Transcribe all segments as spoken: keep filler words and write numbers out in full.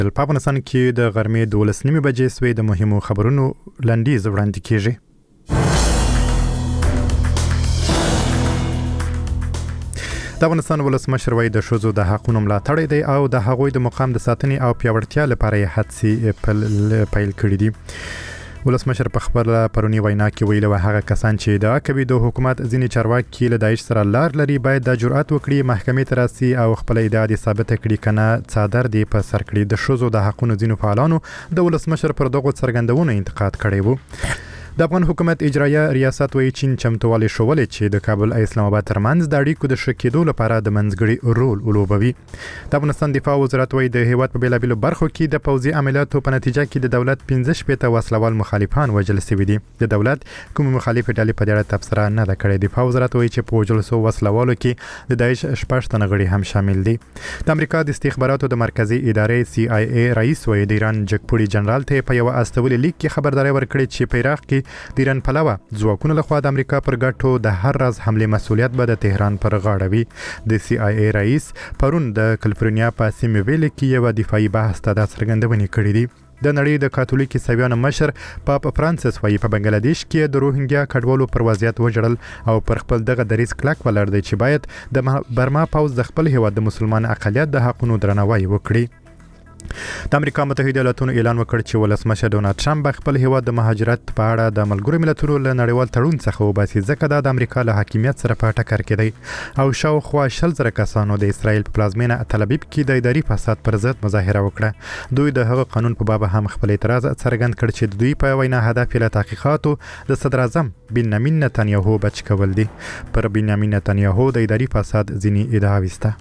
په افغانستان کې د غرمې دولس نیمې بجې سوې د مهمو خبرونو لنډیز وړاندې کیږي. د افغانستان ولسمشر وایي د ښځو د حقونو ملاتړ دی او د هغوی د مقام د ساتنې او پیاوړتیا لپاره یې هڅې پیل کړې دي. ولسمشر په خپل پرونی وینا کې ویلي و هغه کسان چې د کوي د حکومت ځینې چارواکي له داعش سره لار لري باید د جرأت وکړي محکمې ته راسي او خپل ادعا دي ثابت کړي کنه څادر دی په سر کړي. د ښځو د حقونو ځینو فعالانو د ولسمشر پر دغو څرګندونو انتقاد کړی وو. د افغان حکومت اجرایه ریاست وایي چین چمتووالی ښوولی چې د کابل او اسلام آباد ترمنځ د اړیکو د ښه کېدو لپاره د منځګړي رول ولوبوي. د افغانستان دفاع وزارت وایي د هیواد په بېلابېلو برخو کې د پوځي عملیاتو په نتیجه کې د دولت پنځه شپېته وسلوال مخالفان وژل شوي دي. د دولت کوم مخالفې ډلې په دې اړه تبصره نه ده کړې. دفاع وزارت وایي چې په وژل شوو وسلوالو کې د داعش شپږ تنه غړي هم شامل دي. د امریکا د استخباراتو د مرکزي ادارې سی آی ای رئیس وایي د ایران جګپوړي جنرال ته په یو استولي لیک کې خبرداري ورکړې چې په عراق کې د ایران پلوه ځواکونو لخوا د امریکا پر ګټو د هر راز حمله مسؤلیت به د تهران پر غاړه وي. د سی آی ای رئیس پرون د کالیفورنیا په سیمه ویل کې یو دفاعي بحث ته د څرګندونې کړې دي. د نړۍ د کاتولیک عیسویانو مشر پاپ فرانسیس وایي په بنگلاديش کې د روهینګیا کډوالو پر وضعیت وجړل او پر خپل دغه دریځ کلک ولاړ دی چې باید د برما پوځ د خپل هیواد د مسلمان اقلیت د حقونو درناوی وکړي. د امریکا متحده ایالاتونو اعلان وکړ چې ولسمشر ډونالد ټرمپ خپل هیواد د مهاجرت په اړه د ملګرو ملتونو له نړیوال تړون څخه وباسي ځکه دا د امریکا له حاکمیت سره په ټکر کې دی. او شاوخوا شل زره کسانو د اسرائیل په پلازمینه تل ابیب کې د اداري فساد پر ضد مظاهره وکړه. دوی د هغه قانون په باب هم خپل اعتراض څرګند کړ چې دوی په وینا هدف له تحقیقاتو د صدر اعظم بنیامین نتنیاهو بچ کول دي. پر بنیامین نتنیاهو د اداري فساد ځینې ادعا وسته.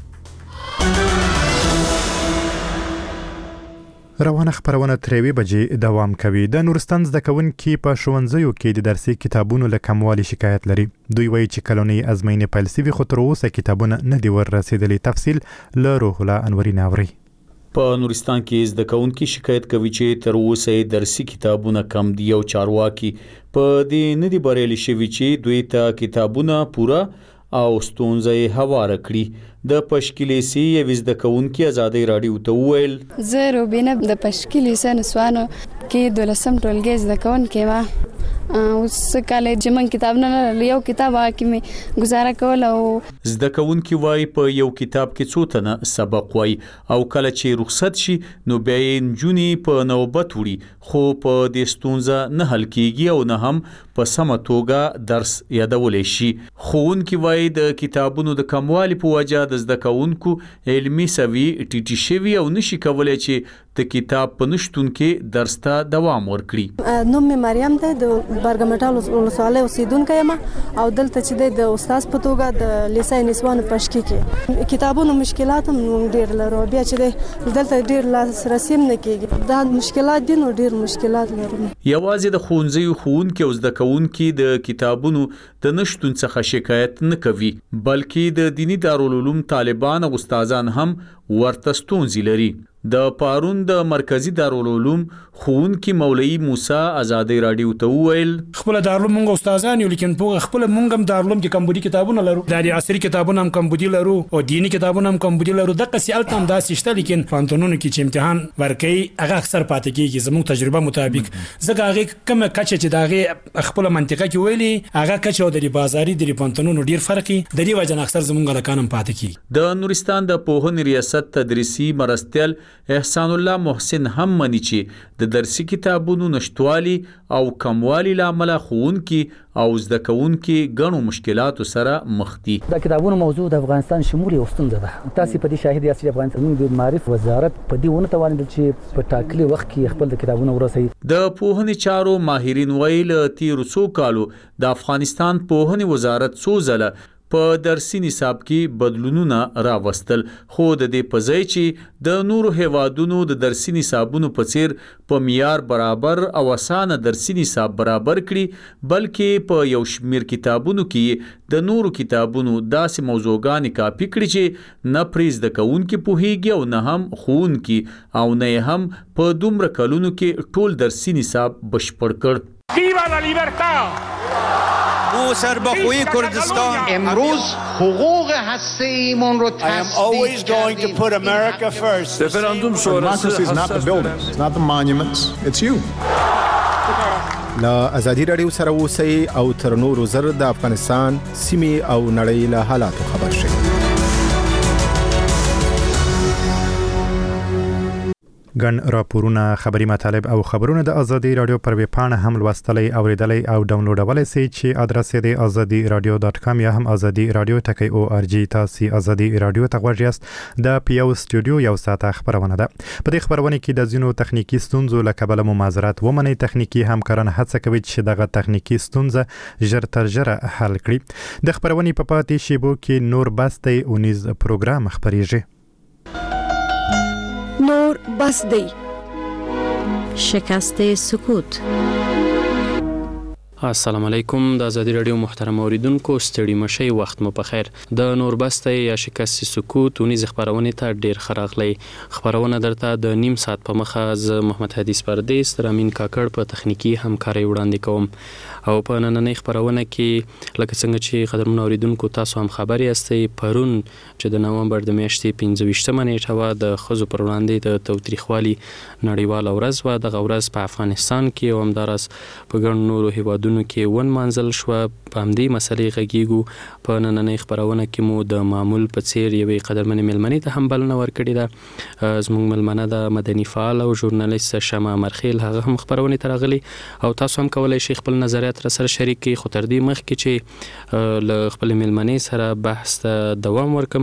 روانه خبرونه ترې بجې دوام کوي. د نورستان زده کوونکي په ښوونځیو کې د درسي کتابونو له کموالي شکایت لري. دوی وایي چې کلونی ازموینې پیل شوي خو تر اوسه کتابونه نه دي ور رسیدلي. تفصیل له روح الله انوري ناوري. په نورستان کې زده کوونکي شکایت کوي چې تر اوسه درسي کتابونه کم دي او چارواکي په دې نه دي بریالي شوي چې دوی ته کتابونه پوره او ستونزې هواره کړي. د پشکلی سی یو زده کوونکي ازادي رادیو ته وویل زه روبینه د پشکلی سی نسوانو کې دولسم ټولګي زده کوونکي ما اوس کالج من کتاب نه یو کتاب کې می گزاره کول او زده کوونکي وای په یو کتاب کې څو تنه سبق وای او کله چې رخصت شي نو بیا یې جونی په نوبت وړي خو په دې ستونزه نه حل کیږي او نه هم په سمه توګه درس یادولې شي. ښوونکي وای د کتابونو د کموالي په وجه د زده کوونکو علمي سوي ټیټي شوي او نشي کولای چې د کتاب په نشتون کې درس ته دوام ورکړي. نوم می مریم ده د برګمټال ولسوالۍ اوسیدونکې یم او دلته چې د استاد په توګه د لیسای نسوانو پشکی کې کتابونو مشکلات هم ډیر لرو. بیا چې دلته ډیر لاسرسي نه کیږي دا مشکلات دي نو ډیر مشکلات لرو. یوازې د ښوونځیو ښوونکي او زده کوونکي د کتابونو د نشتون څخه شکایت نه کوي بلکې د دینی دارالعلوم طالبان او استادان هم ورته ستونزې لري. د پارون د مرکزی دارالعلوم ښوونکي مولوي موسی ازادي رادیو ته وویل خپل دارالعلوم موږ استادان یو لیکن په خپل موږ هم دارالعلوم کې کمبودي کتابونه لرو د عصري کتابونه هم کمبودي لرو او دینی کتابونه هم کمبودي لرو. د قصیل تم داسې شته لیکن پانتونونو کې چې امتحان ورکړي هغه اکثر پاتې کیږي زموږ تجربه مطابق زګه هغه کوم کچه چې داغه خپل منطقه کې ویلي هغه کچه د بازاري د پانتونونو ډیر فرقي د دې وجه اکثر زموږ لکانم پاتې کیږي. د نورستان د پوهنې ریاست تدریسي مرستیال احسان الله محسن هم مني چې د درسي کتابونو نشټوالي او کموالي لامل ښوونکي او زده کوونکي غنو مشکلاتو سره مخ دي. د کتابونو موضوع د افغانستان شمولي اوستنده ده. تاسو په دې شاهد یاست چې افغانستان د معرف وزارت په دې ونه توانید چې په ټاکلي وخت کې خپل د کتابونو ورسوي. د پوهنې چارو ماهرین ویل تیر څو کالو د افغانستان پوهنې وزارت څو ځله په درسي نصاب کې بدلونونه راوستل خو د دې په ځای چې د نورو هیوادونو د درسي نصابونو په څیر په معیار برابر او اسانه درسي نصاب برابر کړي بلکې په یو شمیر کتابونو کې د نورو کتابونو داسې موضوعګانې کاپي کړي چې نه پرې زده کوونکي پوهیږي او نه هم ښوونکي او نه هم په دومره کلونو کې ټول درسي نصاب بشپړ کړ. ¡Viva la libertad! او سربخوی کردستان امروز حقوق هسته ایمان رو I am always going to put America first. Referendum sonrası Democracy is not the buildings, it's not the monuments, it's you. لا ازادي رادیو سره اوسئ او تر نورو زر د افغانستان سیمې او نړۍ له حالاتو خبر شئ. ګڼ راپورونه، خبري مطالب او خبرونه د ازادي رادیو پر ویب پاڼه هم لوستلی او اوریدلی او ډاونلوډولی سئ چې ادرس یې د ازادي رادیو ډاټ کام یا هم ازادي رادیو ټکی او ار جی. تاسې ازادي رادیو ته غوږ یاست. د پیو سټوډیو یو ساعته خبرونه ده. په دې خبرونه کې د ځینو تخنیکی ستونزو له کبله مو معذرت ومنئ. تخنیکی همکاران هڅه کوي چې دغه تخنیکی ستونزه ژر تر ژره حل کړي. د خبرونې په پاتې شیبو کې نور بس دی اونیز پروګرام خپریږي. نور بس دی. شکست سکوت. السلام علیکم. د ازادي رادیو محترم اوریدونکو ستړي مشي وخت مو په خیر. د نوربسته یا شکست سکوت ونیز خبرونه ته ډیر خراغلی. خبرونه درته د نیم ساعت په مخه ز محمد حدیث پردیس تر امین کاکړ په تخنیکی همکاري وړاندې کوم. او په نننۍ خبرونه کې لکه څنګه چې قدرمن اوریدونکو تاسو هم خبري یاستئ، پرون چې د نومبر د میاشتې پنځه ویشتمه نیټه و د ښځو پر وړاندې د تاوتریخوالي نړیواله ورځ وه. دغه ورځ په افغانستان کې او همداراز په ګڼو نورو هیوادونو کې ونمانځل شوه. په همدې مسلې غږیږو. په نننۍ خبرونه کې مو د معمول په څیر یوې قدرمنې مېلمنې ته هم بلنه ورکړې ده. زموږ مېلمنه د مدني فعال او ژورنالیست شمع مرخیل، هغه هم خبرونې ته راغلي او تاسو هم کولی شئ خپل نظریات را سره شریک کړئ. خو تر دې مخکې چې له خپل مېلمنې سره بحث ته دوام ورکم،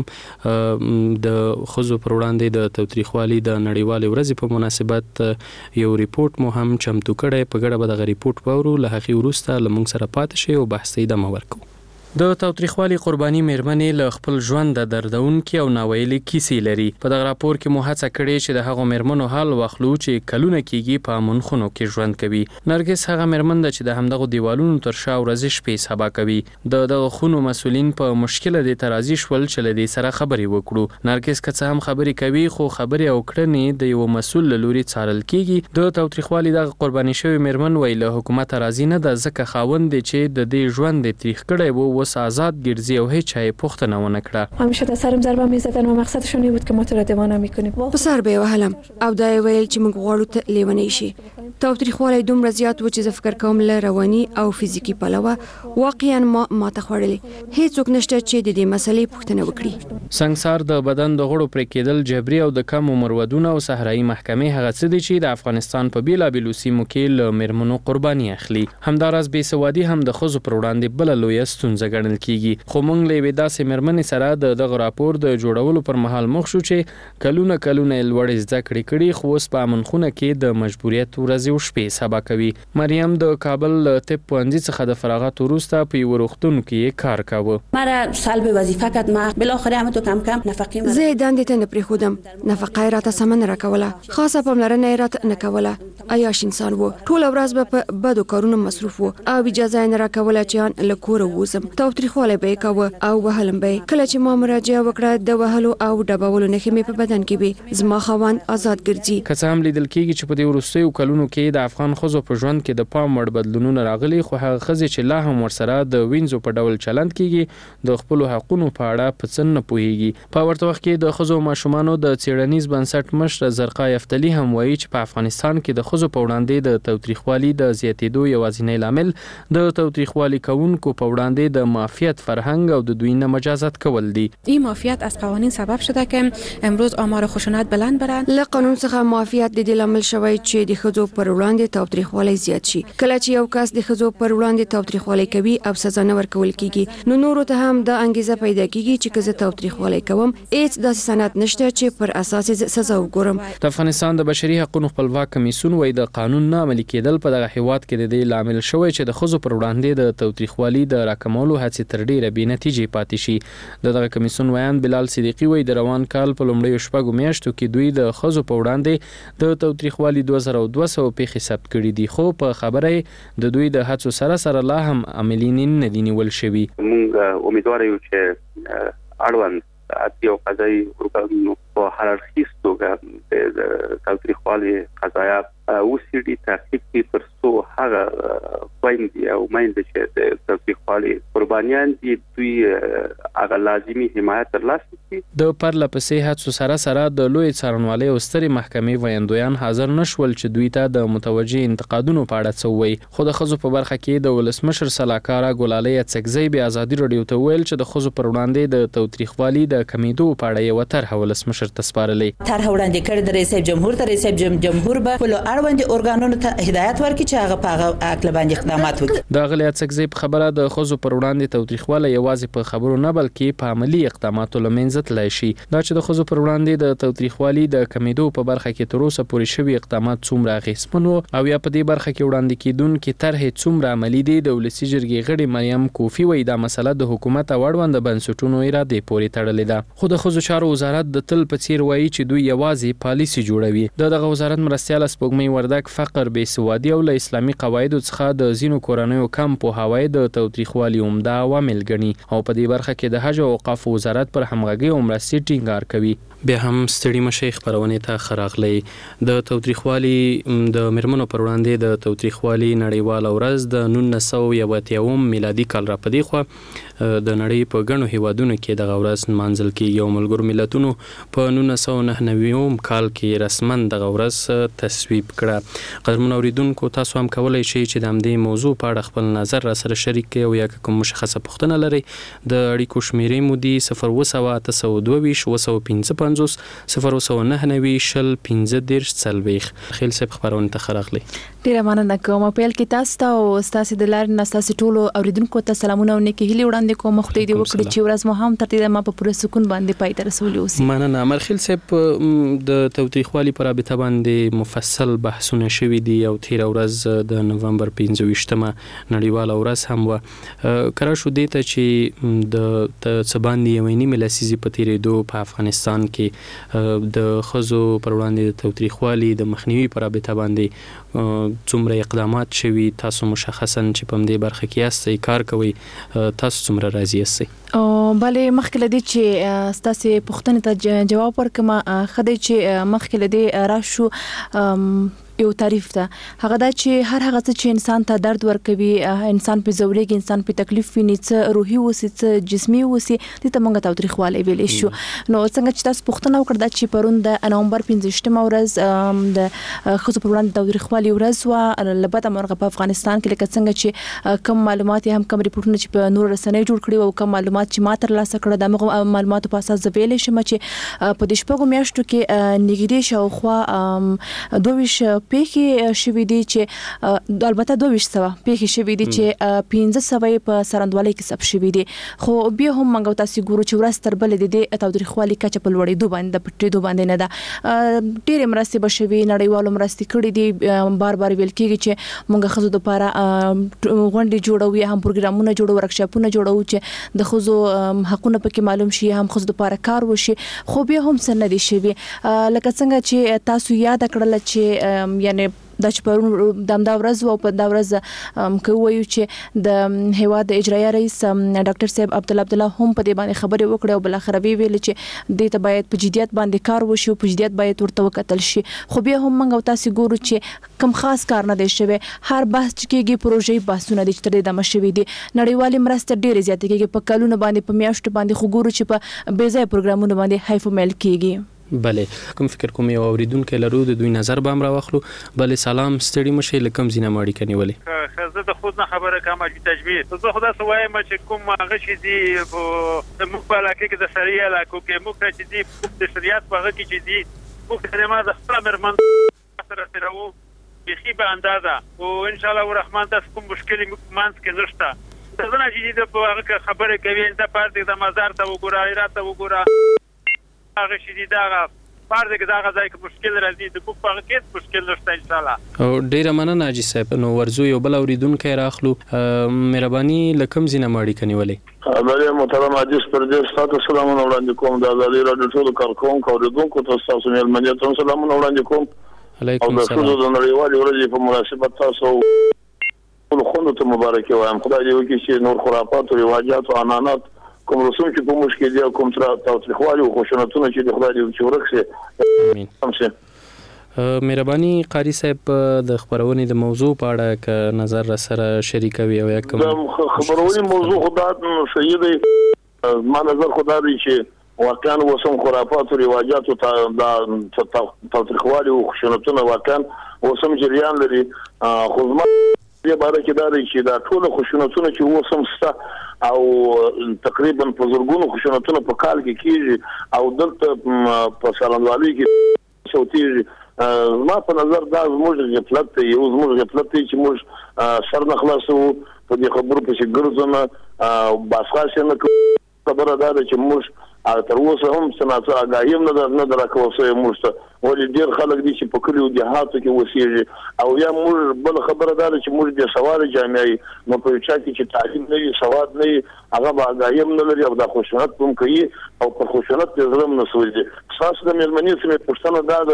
د ښځو پر وړاندې د تاوتریخوالي د نړیوالې ورځې په مناسبت یو ریپورت مو هم چمتو کړی. په ګډه به دغه ریپورت واورو. له هغې وروسته له موږ سره پاتې شئ او بحث ته ادامه ورکوو. د تاوتریخوالي قرباني مېرمنې له خپل ژوند د دردونکي او ناویلي کیسې لري. په دغه راپور کې مو هڅه کړې چې د هغو مېرمنو حال واخلو چې کلونه کېږي په امن خونو کې ژوند کوي. نرګس هغه مېرمن ده چې د همدغو دیوالونو تر شا ورځې شپې سبا کوي. د دغه خونو مسؤلین په مشکله دې ته راضي شول چې له دې سره خبرې وکړو. نرګس که څه هم خبرې کوي خو خبرې او کړنې د یو مسؤل له لوري څارل کېږي. د تاوتریخوالي دغه قرباني شوې مېرمن وایي له حکومت راضي نه ده، ځکه خاوند دی چې د دې ژوند یې تریخ کړی و اوس آزاد ګرځي او هیچ چا یې پوښتنه ونه کړه. همیشه در سرم ضربه می‌زدن و مقصدشون این بود که ما تو را دیوانه می‌کنیم. په سر به وهلم او دا ویل چې موږ غواړو ته لیونی شي. تاوتریخوالی دومره زیات و چې زه فکر کوم له رواني او فزیکی پلوه واقعا ما ماته خوړلې. هیڅوک نشته چې د دې مسلې پوښتنه وکړي. سنگسار د بدن د غړو پرې کېدل جبري او د کم عمر ودونه او صحرایي محکمې هغه څه دي چې د افغانستان په بیلابیلو سیمو کې له مېرمنو قرباني اخلي. همداراز بېسوادي هم د ښځو پر وړاندې بله لویه ستونزه ګڼل کېږي. خو موږ له یوې داسې مېرمنې سره د دغه راپور د جوړولو پر مهال مخ شو چې کلونه کلونه یې لوړې زده کړې کړي خو اوس په امنخونه کې د مجبوریت ورځې او شپې سبا کوي. مریم د کابل طب پوهنځي څخه د فراغت وروسته په یوه روغتون کې کار کاوه. مرا سلب وظیفه کرد. ما بالاخره هم تو کم کم نفقه مرا زه دندې ته نه پرېښودم. نفقه یې راته سمه نه راکوله، خاصه پاملرنه یې راته نه کوله. عیاش انسان و. ټوله ورځ به په بدو کارونو مصروف و او اجازه یې نه راکوله چې ان له کوره ووځم. تاوتریخوالی به یې کاوه او وهلم به. کله چې ما مراجعه وکړه د وهلو او ډبولو نښې مې په بدن کې وې. زما خاوند آزاد ګرځي. که څه هم لیدل کېږي چې په دې وروستیو کلونو کې د افغان ښځو په ژوند کې د پام وړ بدلونونه راغلي، خو هغه ښځې چې لا هم ورسره د وینځو په ډول چلند کېږي د خپلو حقونو په اړه په څه نه پوهېږي. په ورته وخت کې د ښځو او ماشومانو د څېړنیز بنسټ مشر زرقا یفتلي هم وایي چې په افغانستان کې د ښځو په وړاندې د تاوتریخوالي د زیاتېدو یوازینی لامل د تاوتریخوالي کوونکو په وړاندې د معافیت فرهنګ او د دوی نه مجازات کول دي. این معافیت از قوانین سبب شده که امروز آمار خشونت بلند برند. له قانون څخه معافیت د دې لامل شوی چې د ښځو پر وړاندې تاوتریخوالی زیات شي. کله چې یو کس د ښځو پر وړاندې تاوتریخوالی کوي او سزا نه ورکول کیږي نو نورو ته هم د انګیزه پیدا کیږي چې که زه تاوتریخوالی کوم هیڅ داسې سند نشته چې پر اساس سزا وګورم. د افغانستان د بشري حقوقو خپلواک کمیسیون وایي د قانون نه عملي کېدل په دغه هیواد کې د دې لامل شوی چې د ښځو پر وړاندې د تاوتریخوالي د راکمولو هڅې تر ډیره بې نتیجې پاتې شي. د دغه کمیسیون ویان بلال صدیقي وایي د روان کال په لومړیو شپږو میاشتو کې دوی د ښځو په وړاندې د تاوتریخوالي دوه زره دوه سوه پیښې ثبت کړي دي، خو په خبره د دوی د هڅو سره سره لا هم عملي نه دي نیول شوي. موږ امیدوار یو چې اړوند عادي او قضایي ارګانونو په هر اړخیز توګه د تاوتریخوالي قضایا وسیړي تعقیب کړي تر څو هغه خويندې او مېندې چې د تاوتریخوالي قربانیان دي دوی هغه لازمي حمایت ترلاسه کړي. د پرله پسې هڅو سره سره د لوی څارنوالۍ او سترې محکمې ویاندویان حاضر نشول چې دوی ته د متوجه انتقادونو په اړه څه ووایي. خو د ښځو په برخه کې د ولسمشر سلاکاره ګلالۍ اڅکزۍ بیا ازادي راډیو ته ویل چې د ښځو پر وړاندې د تاوتریخوالي د کمیدو په اړه یوه طرحه ولسمشر ته سپارلې. طرحه وړاندې کړې د رئیس جمهور ته رئیس جمهور به خپلو اړوندو ارګانونو ته هدایت ورکړي چې هغه په هغه عقل باندې اقدامات وکړي. د غلې اڅکزۍ په خبره د ښځو پر وړاندې تاوتریخوالی یوازې په خبرو نه بلکې په عملي اقداماتو له منځه تللی شي. دا چې د ښځو پر وړاندې د تاوتریخوالي د کمیدو په برخه کې تر اوسه پورې شوي اقدامات څومره اغېزمن وو او یا په دې برخه کې وړاندې کېدونکې طرحې څومره عملي دي، د ولسي جرګې غړي مریم کوفي وایي دا مسله د حکومت او اړونده بنسټونو ارادې پورې تړلې ده. خو د ښځو چارو وزارت د تل په څیر وایي چې دوی یوازې پالیسي جوړوي. د دغه وزارت مرستیاله سپوږمۍ وردګ فقر، بېسوادي او له اسلامي قواعدو څخه د ځینو کورنیو کم پوهاوی د تاوتریخوالي عمده عوامل ګڼي او په دې برخه کې د حج او اوقافو وزارت پر همغږۍ او مرستې ټینګار کوي. بیا هم ستړي مشي خبرونې ته خراغلی. د تاوتریخوالي د میرمنو پر وړاندې د تاوتریخوالي نړیواله ورځ د نولس سوه یو اتیاوم میلادي کال را پدې خوا د نړۍ په ګڼو هیوادونو کې دغه ورځ نمانځل کېږي او ملګرو ملتونو په نولس سوه نهه نوي کال کې رسما دغه ورځ تصویب کړه. قدرمنو اوریدونکو، تاسو هم کولی شئ چې د همدې موضوع په اړه خپل نظر را سره شریک کړئ او یا کوم مشخصه پوښتنه لرئ د اړیکو شمیرې مو دي صفر اووه سوه اته سوه دوه ویشت اووه سوه پنځه پنځوس صفر اووه سوه نهه نوي شل پنځه دېرش څلوېښت. خیل صاحب خبرونه ته ښه راغلی. ډیره مننه کوم. پیل کې تاسو ته او ستاسو د لارې نه ستاسو ټولو اوریدونکو ته سلامونه او نیکې هیلې وړاندې کوم. خدای دې وکړي چې ورځ مو هم تر دې ما په پوره سکون باندې پای ته رسولي اوسي. مننه. مرخیل صاحب، د تاوتریخوالي پر رابطه باندې مفصل بحثونه شوي دي او تیره ورځ د نومبر پنځه ویشتمه نړیواله ورځ هم وه. کره شو دې ته چې د څه باندې یوې نیمې لسیزې په تېرېدو په افغانستان کې د ښځو پر وړاندې د تاوتریخوالي د مخنیوي پر رابطه باندې څومره اقدامات شوي. تاسو مشخصا چې په همدې برخه کې یاستئ، کار کوئ، تاسو څومره راضي یاستئ؟ بلې مخکې له دې چې ستاسې پوښتنې ته جواب ورکړم، ښه دی چې مخکې له دې راشو یو تعریف ده. هغه دا چې هر هغه څه چې انسان ته درد ورکوي، انسان په ځورېږي، انسان په تکلیف ویني، څه روحي اوسي څه جسمي اوسي، دې ته موږ تاوتریخوالی ویلی شو. نو څنګه چې تاسو پوښتنه وکړه دا چې پرون د نومبر پنځه ویشتمه ورځ د ښځو پر وړاندې تاوتریخوالي ورځ وه، له بده مرغه په افغانستان کې لکه څنګه چې کم معلومات هم کم ریپورټونه چې په نورو رسنیو جوړ کړي او کم معلومات چې ما ترلاسه کړه، د هغو معلوماتو په اساس زه ویلی شم چې په دې شپږو میاشتو کې نږدې شاوخوا دوه ویشت پیښې شوي دي چې البته دوه ویشت سوه پیښې شوي دي چې پنځه سوه یې په سرندوالۍ کې ثبت شوي دي. خو بیا هم موږ تاسو ګورو چې ورځ تر بلې د دې تاوتریخوالي کچه په لوړېدو باندې د پټېدو باندې نه ده. ډېرې مرستې به شوي، نړیوالو مرستې کړي دي. بار بار ویل کېږي چې موږ ښځو دپاره غونډې جوړوو یا هم پروګرامونه جوړوو، ورکشاپونه جوړوو چې د ښځو حقونه پکې معلوم شي، هم ښځو دپاره کار وشي. خو بیا هم څه نه دي شوي. لکه څنګه چې تاسو یاد کړله چې یعنی دا چې پرون د همدا ورځ و او په دا ورځ که ووایو چې د هیواد د اجرایه رئیس ډاکټر صاحب عبدالله عبدالله هم په دې باندې خبرې وکړې او بالاخره ویې ویلې چې دې ته باید په جدیت باندې کار وشي او په جدیت باید ورته وکتل شي. خو بیا هم موږ او تاسې ګورو چې کوم خاص کار نه دی شوی. هر بحث چې کېږي پروژې بحثونه دي چې تر دې دمه شوي دي. نړیوالې مرستې ډېرې زیاتې کېږي په کلونو باندې، په میاشتو باندې، خو ګورو چې په بې ځایه پروګرامونو باندې حیف و میل کېږي. بله، کوم فکر کوم یو اوریدونکی لرو، د دوی نظر به هم راواخلو. بله، سلام، ستړي مشئ، له کوم ځای نه مو اړیکه نیولې؟ زه د خود نه خبره کوم چې تجوید زه خو داسې وایم چې کوم هغه چې دي موږ په علاقه کې د سړي علاقو کې موږ ته چې دي د شریعت په هغه کې چې دي موږ ته ما د خپله مېرمن سره سره وو بیخي به اندازه او انشاءالله الرحمن داسې کوم مشکل منځ کې نشته. د زه نه چې د په هغه کې خبرې کوي د پارتې د مزار ته وګوره، ایرات ته وګوره، هغه چې دي دغه پارده کې دغه ځای کې مشکل راځي، د کوم په هغه کې مشکل نشته انشاءالله. او ډېره مننه حاجي صاحب. نو ورځو یو بل اوریدونکی راخلو. مهرباني له کوم ځای نه مو اړیکه نیولې؟ بله محترم حاجي پردیس تاسو سلامونه وړاندې کوم. د ازادي راډیو ټولو کارکوونکو اوریدونکو ته ستاسو مېلمنې ته سلامونه وړاندې کوم. علیکم السلام. او د ښځو د نړیوالې ورځې په مناسبت تاسو ټولو خوندو ته مبارکي وایم. خدای دې وکړي چې نور خرافات او رواجات او عنعنات کوم رسوم چې په مشکل دي او کوم تاوتریخوالي او خشونتونه چې د خدای دې چې ورک شي. مهرباني قاری صاحب د خبرونې د موضوع په اړه ک نظر سره شریکوي او یا کوم خبرونې موضوع خدای صحیح دی ما نظر خدای دی چې واقعا وسم خرافات او رواجات او د تاریخوالي او خشونتونه واقعا وسم جریان لري خو زما په اړه کې دا دی چې دا ټول خشونتونه چې وسم ستا او تقریبا په زورګونو خشونتونه په کال کې کیږي او دلته په سالنوالي کې صوتي ما په نظر دا زموږ غفلت دی یو زموږ غفلت دی چې موږ سر نه خلاصو په دې خبرو په چې ګرځنه او باسخاص نه خبره دا ده چې موږ تر اوسه هم سناتو اگاهیم نه نه دراکو سه موږ ته ولې ډیر خلک دي چې په کلیو دیهاتو کې وسیږي او یا موږ بل خبره ده چې موږ د سواد جامعي نو په چا کې چې تعلیم نه سواد نه هغه به اگاهیم نه لري او د خوشنط هم کوي او په خوشنط د ظلم نه سوځي خاصه د مېرمنې سمې پښتنه ده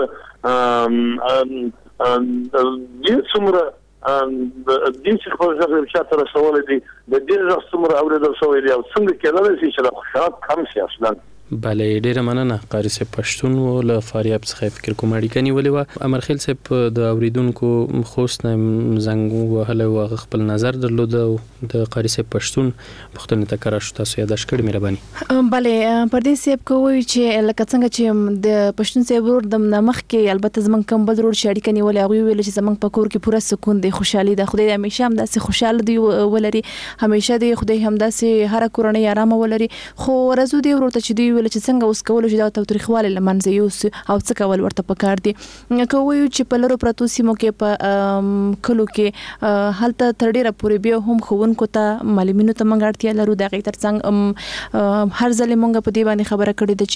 د څومره د دې څخه په ځای چې تر رسول دي د دې ځخ څومره اورېدل شوی دی او څنګه کېدای شي چې د خوشحال کم شي اصلا بله ډیره مننه قاری صاحب پښتون و له فاریاب څخه فکر کوم اړیکه نیولې و امرخیل صاحب د اوریدونکو خوست نه زنګ وهله او خپل نظر درلود او د قاری صاحب پښتون پښتون ته کرا شو تاسو یاداش کړی مهرباني بله پردیس صاحب کوی چې لکه څنګه چې د پښتون صاحب ور د مخ کې البته زمون کم بدر ور شاړی کني ولې هغه ویل چې زمون په کور کې پوره سکون دی خوشحالي ده خدای همیشه هم داسې خوشاله دی ولري همیشه دی خدای هم داسې هر کورنۍ آرام ولري خو ورزو دی ورته چې دی ویل چې څنګه اوس کول چې دا تاریخواله لمنځه یوس او څه کول ورته پکار دي کوي چې په لرو پروتو سیمو کې په کلو کې حالت تر ډیره پورې بیا هم خوونکو ته معلومینو ته منګړتیا لرو د غیر ترڅنګ هر ځل مونږ په دې باندې خبره کړې ده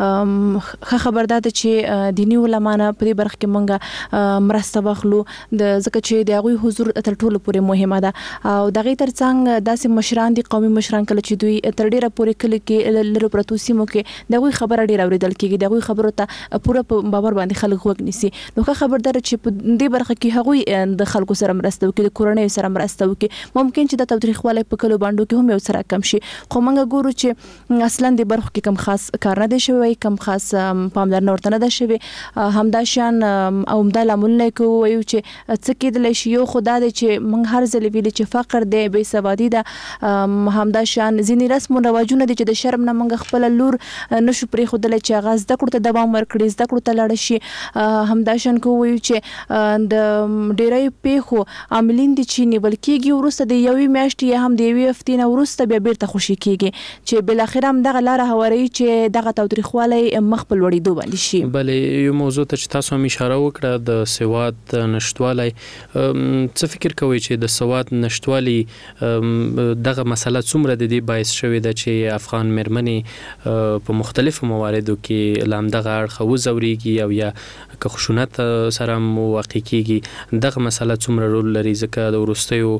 چې خبردار ده چې دینی علماء په دې برخه کې مونږ مرسته واخلو د ځکه چې د هغه حضور تر ټولو پورې مهمه ده او د غیر ترڅنګ داسې مشران دي قومي مشران کله چې دوی تر ډیره پورې کله کې لرو پروتو سیمو کې دغه خبره ډیر اوریدل کیږي دغه خبرو ته پوره باور باندې خلک وګنيسي نو ښه خبردار چې په دې برخه کې هغه د خلکو سره مرسته وکړي د کورنۍ سره مرسته وکړي ممکن چې د تاریخواله په کلو باندې کې هم یو سره کم شي خو موږ ګورو چې اصلا د برخه کې کم خاص کار نه دی شوی کم خاص پاملرنه ورته نه ده شوی همداشان او مدل عمل کوي چې څه کېدل شي یو خدای دې چې موږ هر ځل ویل چې فقر دی بې سوادي ده همداشان ځینی رسم او رواجونه دي چې د شرم نه موږ خپل لور نشو پرې خودل چې هغه زده کړو ته دوام ورکړي زده کړو ته لاړ شي همداشان کوي چې د ډیرای پیخو عاملین دي چې نیول کېږي ورسته د یوې میاشتې یا هم د یوې هفتې نه ورسته بیا بیرته خوشي کېږي چې بل اخر هم دغه لار هواري چې دغه تاریخواله مخ په لوړېدو باندې شي بله یو موضوع ته چې تاسو هم اشاره وکړه د سواد نشټوالي څه فکر کوئ چې د سواد نشټوالي دغه مسله څومره د دې باعث شوې ده چې افغان مېرمنې په مختلفو مواردو کې لامدغه اړخ وزوريږي او یا که خشونت سره موقع کیږي دغه مسله څومره رول لري ځکه د ورستیو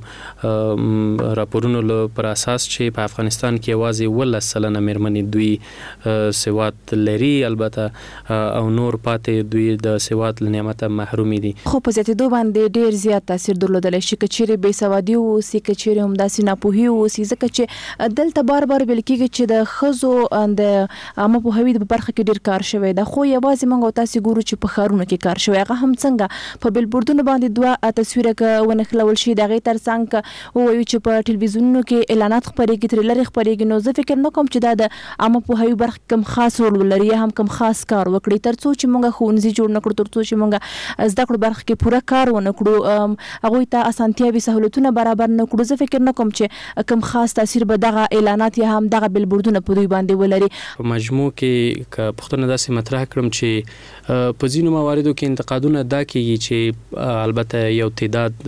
راپورونو پر اساس چې په افغانستان کې یوازې ولس سلنه مېرمنې دوی سواد لري البته او نور پاتې دوی د سواد نعمت محرومي دي خو په زیاتېدو باندې ډیر زیات تاثیر درلودلی شي که چیرې بې سوادي اوسي که چیرې هم داسې ناپوهي اوسي ځکه چې دلته بار بار ویل کېږي چې د ښځو د عامه پوهاوي په برخه کې ډیر کار شوی ده خو یوازې موږ تاسو ګورو چې په ښارونو کې کار شوی هغه هم څنګه په بلبوردونو باندې دوه تصویره ونه خلول شي دغه ترڅنګ وایي چې په ټلویزیونونو کې اعلانات خبرېږي تر لری خبرېږي نو زه فکر نه کوم چې دا د عامه پوهاوي برخه کم خاص رول لري هم کم خاص کار وکړي ترڅو چې موږ ښوونځي جوړ نکړو ترڅو چې موږ زده کړو برخه کې پوره کار ونه کړو هغه ته اسانتیاوي سہولتونه برابر نه کړو زه فکر نه کوم چې کم خاص تاثیر به دغه اعلانات یا هم دغه بلبوردونه په دوی باندې ولري په مجموع کې ک پښتون داسې مطرح کړم چې په ځینو مواردو کې انتقادونه دا کیږي چې البته یو تعداد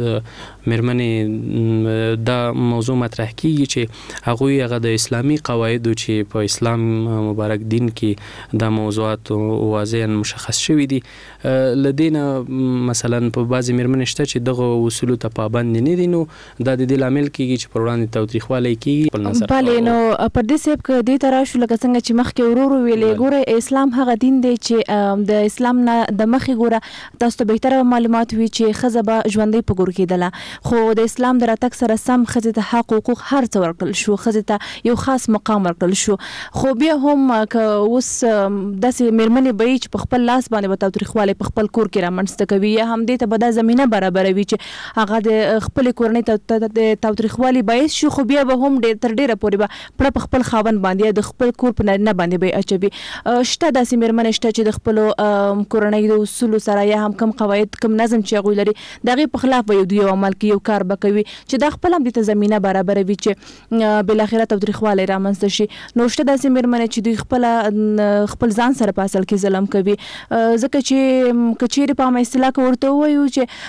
مېرمنې دا موضوع مطرح کیږي چې هغه هغه د اسلامي قواعدو چې په اسلام مبارک دین کې دا موضوعات واضحا مشخص شوي دي لدينا مثلا په بعضی مېرمنې شته چې دغه اصول ته پابند نه دي نو دا د دې لامل کیږي چې پر وړاندې تاوتریخوالی کیږي په نظر بله نو پر دې سبب کې د تراشو لکه څنګه چې مخکې ورور ویلې ګوره اسلام هغه دین دی چې د اسلام نه د مخې ګوره تاسو ته بهتره معلومات وي چې خزه به ژوندۍ په ګور کېدله خو د اسلام د راتګ سره سم ښځې ته حق حقوق هر څه ورکړل شو، ښځې ته یو خاص مقام ورکړل شو. خو بیا هم که اوس داسې مېرمنې به چې په خپل لاس باندې به تاوتریخوالی په خپل کور کې رامنځته کوي، یا هم دې ته به دا زمینه برابروي چې هغه د خپلې کورنۍ د تاوتریخوالي باعث شي، خو بیا به هم تر ډېره پورې به پړه په خپل خاوند باندې یا د خپل کور په نارینه باندې به اچوي. شته داسې مېرمنې شته چې د خپلو کورنۍ د اصولو سره یا هم کم قواعد کم نظم چې هغوی لري د هغې په خلاف به یو دوی یو عمل کوي، یو کار به کوي چې دا خپل هم دې ته زمینه برابروي چې بالاخره تاوتریخوالی رامنځته شي. نو شته داسې مېرمنې چې دوی خپله خپل ځان سره په اصل کې ظلم کوي، ځکه چې که چیرې په عامه اصطلاح کې ورته ووایو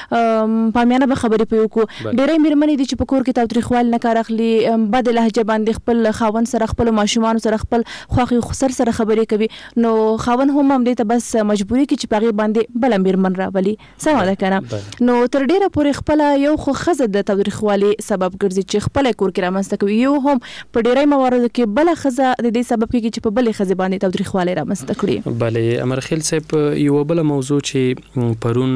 چې پامیانه به خبرې پرې وکړو، ډېری مېرمنې دي چې په کور کې تاوتریخوالي نه کار اخلي، بد لهجه باندې خپل خاوند سره خپل ماشومان سره خپل خوښي خسر سره خبرې کوي، نو خاوند هم هم دې ته بس مجبوري کې چې په هغې باندې بله مېرمن راولي. سمه ده که نه؟ نو تر ډېره پورې خپله یو خو ښځه د تاوتریخوالي سبب ګرځي چې خپله کور کې رامنځته کوي، یو هم په ډېری مواردو کې بله ښځه د دې سبب کېږي چې په بلې ښځې باندې تاوتریخوالی رامنځته کړي. بلې امرخیل صاحب، یوه بله موضوع چې پرون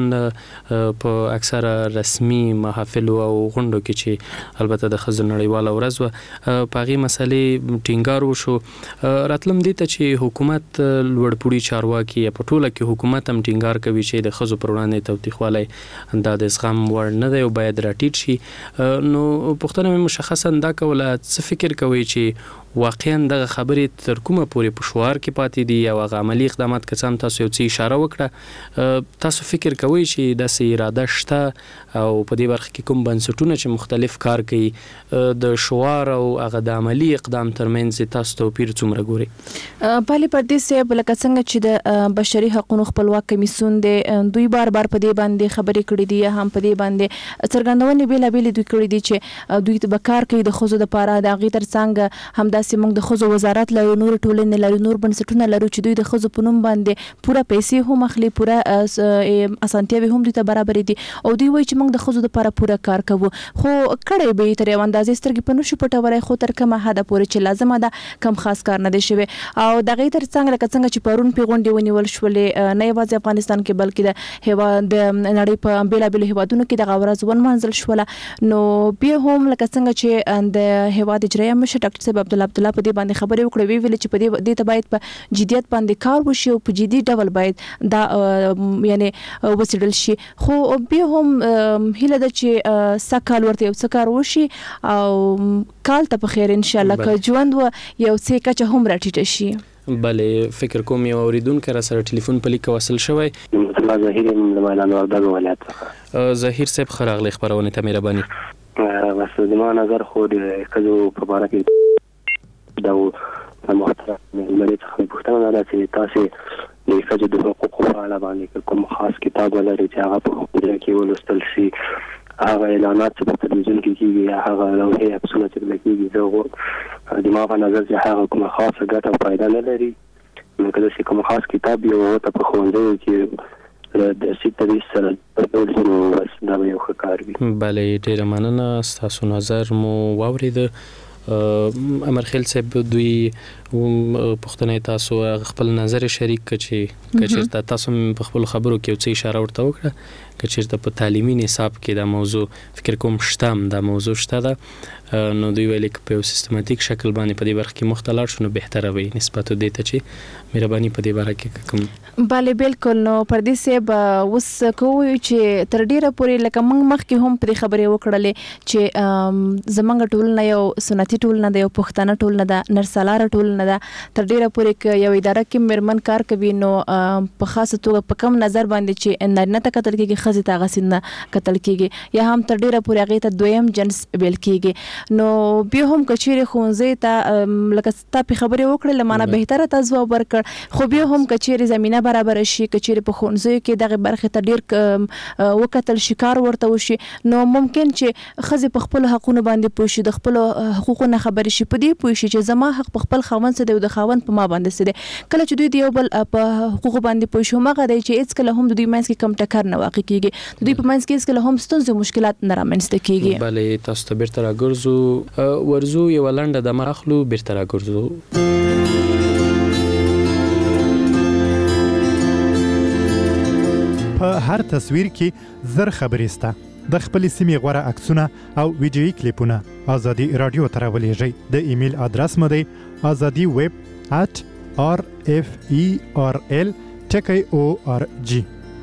په اکثره رسمي محافلو او غونډو کې چې البته د ښځو نړیواله ورځ وه، په هغې مسلې ټینګار وشو. راتلم دې ته چې حکومت لوړپوړي چارواکي یا په ټوله کې حکومت هم ټینګار کوي چې د ښځو پر وړاندې تاوتریخوالی دا د زغم وړ نه دی او باید راټیټ شي. نو پوښتنه مې مشخصا دا کوله، څه فکر کوئ چې واقعا دغه خبرې تر کومه پورې په شعار کې پاتې دي او هغه عملي اقدامات که څه هم تاسو یو څه اشاره وکړه، تاسو فکر کوئ چې داسې اراده شته او په دې برخه کې کوم بنسټونه چې مختلف کار کوي د شعار او هغه د عملي اقدام ترمنځ تاسو توپیر څومره ګورئ؟ پالي پردیس صاحب، لکه څنګه چې د بشري حقوقو خپلواک کمیسیون دی، دوی بار بار په دې باندې خبرې کړې دي یا هم په دې باندې څرګندونې بېلابېلې دوی کړې دي چې دوی به کار کوي د ښځو دپاره، د هغې تر څنګ همدا داسې موږ د ښځو وزارت لرو، نور ټولنې لرو، نور بنسټونه لرو چې دوی د ښځو په نوم باندې پوره پیسې هم اخلي، پوره اسانتیاوې هم دوی ته برابرې دي او دوی وایي چې موږ د ښځو دپاره پوره کار کوو. خو کړی به یې تر یو اندازې سترګې په نشو پټولی، خو تر کومه حده پورې چې لازمه ده کم خاص کار نه دی شوی. او د هغې تر څنګ لکه څنګه چې پرون پې غونډې ونیول شولې، نه یوازې افغانستان کې بلکې د هېواد د نړۍ په بېلابېلو هېوادونو کې دغه ورځ ونمانځل شوله. نو بیا هم لکه څنګه چې د هېواد اجرایه مشر ډاکټر صاحب عبدالله عبدالله په دې باندې خبرې وکړې، ویې ویلې چې په دې ته باید په جدیت باندې کار وشي او په جدي ډول باید دا یعنی وڅېړل شي. خو بیا هم هیله ده چې سږ کال ورته یو څه کار وشي او کال ته په خیر انشاءالله که ژوند و یو څه کچه هم راټیټه شي. بله، فکر کوم یو اوریدونکی را سره ټلیفون په لیک وصل شوی. الله ظهیر یم د میدان وردګ ولایت څخه. ظهیر صاحب، ښه راغلی خپرونې ته مهرباني. بس زما نظر خو د ښځو په باره کې دا محترم مېلمنې څخه پوښتنه ده چې تاسې د ښځو د حقوقو په اړه باندې کوم خاص کتاب ولرئ چې هغه په حکومت کې ولوستل شي، هغه اعلانات چې په تلویزیون کې کېږي یا هغه لوحې عکسونه چې پرې کېږي، زه د ما په نظر چې هغه کومه خاصه ګټه او فایده نه لري. نو که داسې کوم خاص کتاب یو ورته په ښوونځیو کې له درسي تدریس سره ډول شي نو بس دا به یو ښه کار وي. بله، ډېره مننه، ستاسو نظر مو واورېده. امرخیل صاحب، دوی پوښتنه تاسو خپل نظر شریک کړ چې که چېرته تاسو په خپلو خبرو کې یو څه اشاره ورته وکړه، که چېرته په تعلیمي نصاب کې دا موضوع فکر کوم شته هم دا موضوع شته ده، نو دوی ویلي که په یو سیستماتیک شکل باندې په دې برخه کې مخته لاړ شو نو بهتره وي نسبت دې ته چې مهرباني په دې باره کې کوم. بله بالکل. نو پردیس صاحب، اوس که ووایو چې تر ډېره پورې لکه موږ مخکې هم په دې خبرې وکړلې چې زموږ ټولنه یو سنتي ټولنه ده، یو پښتانه ټولنه ده، نرسالاره ټولنه ده. تر ډېره پورې که یو اداره کې مېرمن کار کوي نو په خاصه توګه په کم نظر باندې چې نارینه ته کتل کېږي، ښځې ته هغسې نه کتل کېږي، یا هم تر ډېره پورې هغې ته دویم جنس ویل کېږي. نو بیا هم که چیرې ښوونځي ته لکه تا پې خبرې وکړې له مانه بهتره تا ځواب ورکړ، خو بیا هم که چیرې زمینه برابره شي، که چیرې په ښوونځیو کې دغې برخې ته ډېر وکتل شي، کار ورته وشي، نو ممکن چې ښځې په خپلو حقونو باندې پوه شي، د خپلو حقوقو نه خبرې شي، په دې پوه شي چې زما حق په خپل خاوند څه دی او د خاوند په ما باندې څه دی. کله چې دوی د یو بل په حقوقو باندې پوه شي، هماغه دی چې هېڅکله هم د دوی منځ کې کم ټکر نه واقع کېږي، د دوی په منځ کې هېڅکله هم ستونزې او مشکلات نه رامنځته کېږي. بله، تاسو ته بیرته راګرځو، ورځو یوه لنډه دمه اخلو، بیرته راګرځو. په هر تصویر کې زر خبرې سته، د خپل سیمې غوره عکسونه او ویډیويي کلیپونه ازادي رادیو ته راولېږئ. د ایمیل ادرس مو دی azadi web at r f e r l ټکی او ار جی.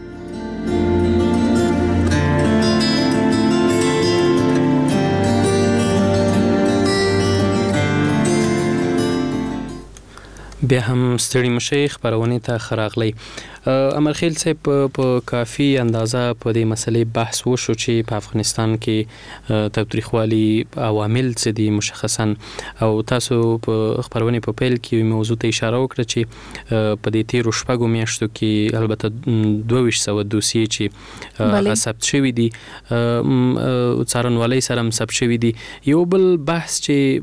بیا هم ستړي مشي خبرونه ته خراغلی. امرخیل صاحب په کافي اندازه په دې مسلې بحث وشو چې په افغانستان کې تاوتریخوالي عوامل څه دي مشخصا، او تاسو په خبرونه په پیل کې موضوع ته اشاره وکړه چې په دې تیرو شپږو میاشتو کې البته دوه ویشت سوه دوسیې چې ثبت شوي دي څارنوالۍ سره هم ثبت شوي دي. یو بل بحث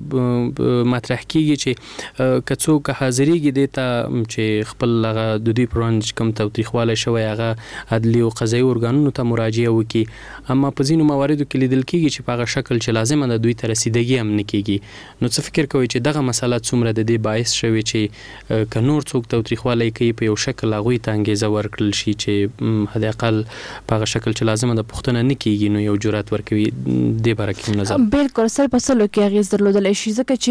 چې مطرح کیږي چې که څوک حاضرېږي دې ته چې خپل هغه د دوی پر وړاندې کوم تاوتریخوالی شوی هغه عدلي او قضایي ارګانونو ته مراجعه وکړي، اما په ځینو مواردو کې لیدل کېږي چې په هغه شکل چې لازمه ده دوی ته رسیدګي هم نه کېږي. نو څه فکر کوئ چې دغه مسله څومره د دې باعث شوې چې که نور څوک تاوتریخوالی کوي په یو شکل هغوی ته انګېزه ورکړل شي چې حداقل په هغه شکل چې لازمه ده پوښتنه نه کېږي، نو یو جرأت ورکوي؟ دې باره کې کوم نظر؟ بالکل سل په سلو کې اغېز درلودلی شي، ځکه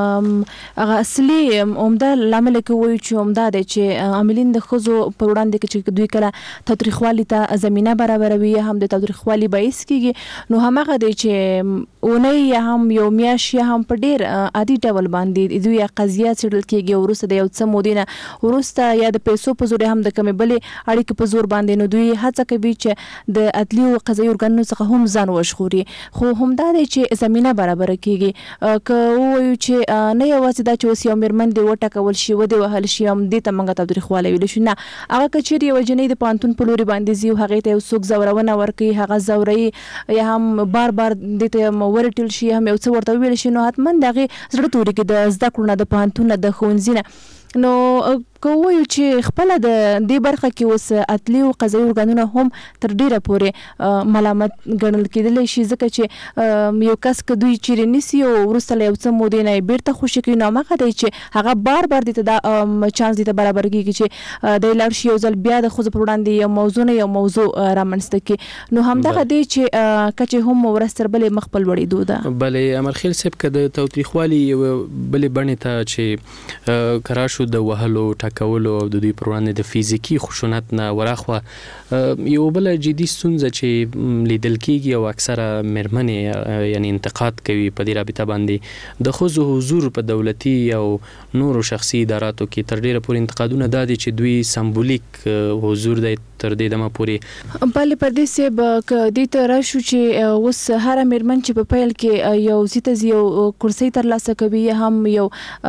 چې هغه اصلي عمده لامل کې وایو چې عمده دی چې عاملین د ښځو په وړاندې کې چې دوی کله تاوتریخوالي ته زمینه برابروي یا هم د تاوتریخوالي باعث کېږي، نو هماغه دی چې اونۍ یا هم یو میاشت یا هم په ډېر عادي ډول باندې دوی قضیه څېړل کېږي، وروسته د یو څه مودې نه وروسته یا د پیسو په زور هم د کومې بلې اړیکې په زور باندې، نو دوی هڅه کوي چې د عدلي او قضایي ارګانونو څخه هم ځان وژغوري. خو همدا دی چې زمینه برابره کېږي. که ووایو چې نه یوازې دا چې اوس یو مېرمن دې وټکول شي ودې وهل شي هم دې ته موږ تاوتریخوالی ویلی شو، نه، هغه که چیرې یوه جنۍ د پوهنتون په لوري باندې ځي او هغې ته یو څوک زورونه ورکوي، هغه زوروي یا هم بار بار دې ته ورټل شي، هم یو څه ورته وویل شي، نو حتما د هغې زړه تورېږي د زده کړو نه، د پوهنتون نه، د ښوونځي نه. نو که ووایو چې خپله د دې برخه کې اوس عدلي او قضایي ارګانونه هم تر ډېره پورې ملامت ګڼل کېدلی شي، ځکه چې یو کس که دوی چیرې نیسي او وروسته له یو څه مودې نه یې بېرته خوشي کوي، نو هماغه دی چې هغه بار بار دې ته دا چانس دې ته برابر کېږي چې دی لاړ شي یو ځل بیا د ښځو پر وړاندې یو موضوع نه یو موضوع رامنځته کړي. نو همدغه دی چې که چې هم ورځ تر بلې مخ په لوړېدو ده. بلې امرخیل صاحب که د تاوتریخوالي یوه بلې بڼې ته چې که راشو د وهلو ټکولو او د دوی پر وړاندې د فزیکي خشونت نه ورهاخوا یو بله جدي ستونزه چې لیدل کېږي او اکثره مېرمنې یعنی انتقاد کوي په دې رابطه باندې د ښځو حضور په دولتي او نورو شخصي اداراتو کې تر ډېره پورې انتقادونه دا دي چې دوی سمبولیک حضور دی تر دې دمه پورې. بلې پردې صاحب که دې ته راشو چې اوس هره مېرمن چې په پیل کې یو ځای ته ځي یو کرسۍ ترلاسه کوي یا هم یو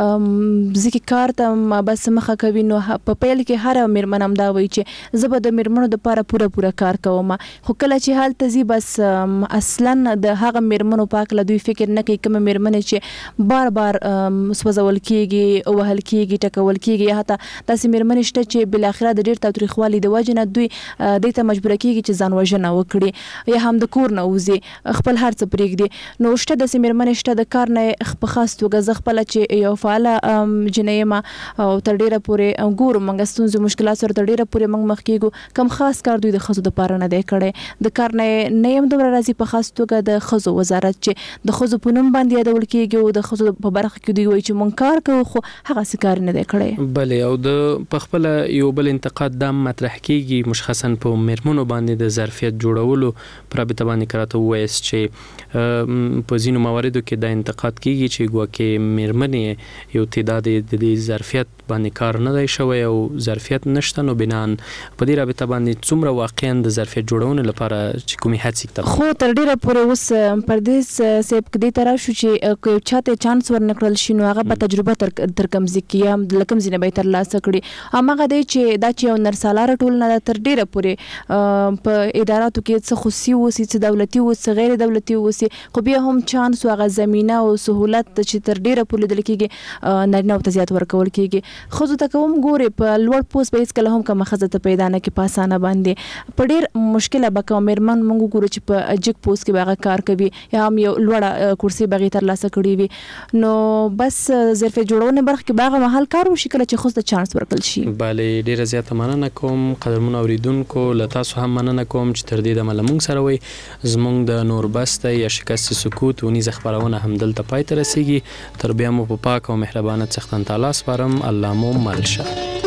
ځای کې کار ته بس مخه کوي، نو په پیل کې هره مېرمن هم دا وایي چې زه به د مېرمنو دپاره پوره پوره کار کوم، خو کله چې هلته ځي بس اصلا د هغه مېرمنو په هکله دوی فکر نه کوي. کومه مېرمنې چې بار بار سوځول کېږي، وهل کېږي، ټکول کېږي، یا حتی داسې مېرمنې شته چې بالاخره د ډېر تاوتریخوالي د وجې نه دوی دې ته مجبوره کېږي چې ځان وژنه وکړي یا هم د کور نه وځي، خپل هر څه پرېږدي. نو شته داسې مېرمنې شته د کار نه په خاص توګه زه خپله چې یو فعاله جنۍ یم او تر ډېره پورې ګورو موږ ستونزې مشکلات سره تر ډېره پورې موږ مخ کېږو، کم خاص کار دوی د ښځو دپاره نه دی کړی. د کار نه نه یم دومره راځي په خاص توګه د ښځو وزارت چې د ښځو په نوم باندې یادول کېږي او د ښځو په برخه کې دوی وایي چې موږ کار کوو، خو هغسې کار نه دی کړی. بلې او د په خپله یو بل انتقاد دا مطرح کېږي مشخصا په مېرمنو باندې د ظرفیت جوړولو په رابطه باندې که راته ووایاست چې په ځینو مواردو کې دا انتقاد کېږي چې ګواکې مېرمنې یو تعداد د دې ظرفیت باندې کار نه دی شوی او ظرفیت نشته، نو بنان په دې رابطه باندې څومره واقعا د ظرفیت جوړونې لپاره چې کومې هڅې ته خو تر ډېره پورې اوس پردیس صاحب که دې ته راشو چې که یو چا ته چانس ورنکړل شي نو هغه به تجربه تر تر کوم ځای کې یا له کوم ځای نه به یې ترلاسه کړي. هماغه دی چې دا چې یو نرسالاره ټولنه ده تر ډېره پورې په اداراتو کې څه خصوصي اوسي، څه دولتي اوسي، څه غیر دولتي اوسي، خو بیا هم چانس او هغه زمینه او سهولت چې تر ډېره پورې لیدل کېږي نارینهو ته زیات ورکول کېږي. ښځو ته که هم ګورې په لوړ پوست به هېڅکله هم کومه ښځه ته پیدا نه کړي په اسانه باندې، په ډېر مشکله به کومه مېرمن موږ وګورو چې په جګ پوست کې به هغه کار کوي یا هم یو لوړه کرسۍ به هغې ترلاسه کړې وي. نو بس ظرفیت جوړونې برخه کې به هغه مهال کار وشي کله چې ښځو ته چانس ورکړل شي. بلې ډېره زیاته مننه کوم قدرمنو اوریدونکو له تاسو هم مننه کوم چې تر دې دمه له موږ سره وئ. زموږ د نوربسته یا شکست سکوت ونیزه خبرونه هم دلته پای ته رسیږي. تر بیا مو په پاک او مهربانه څښتن تعالی سپارم. الله مو مل شه.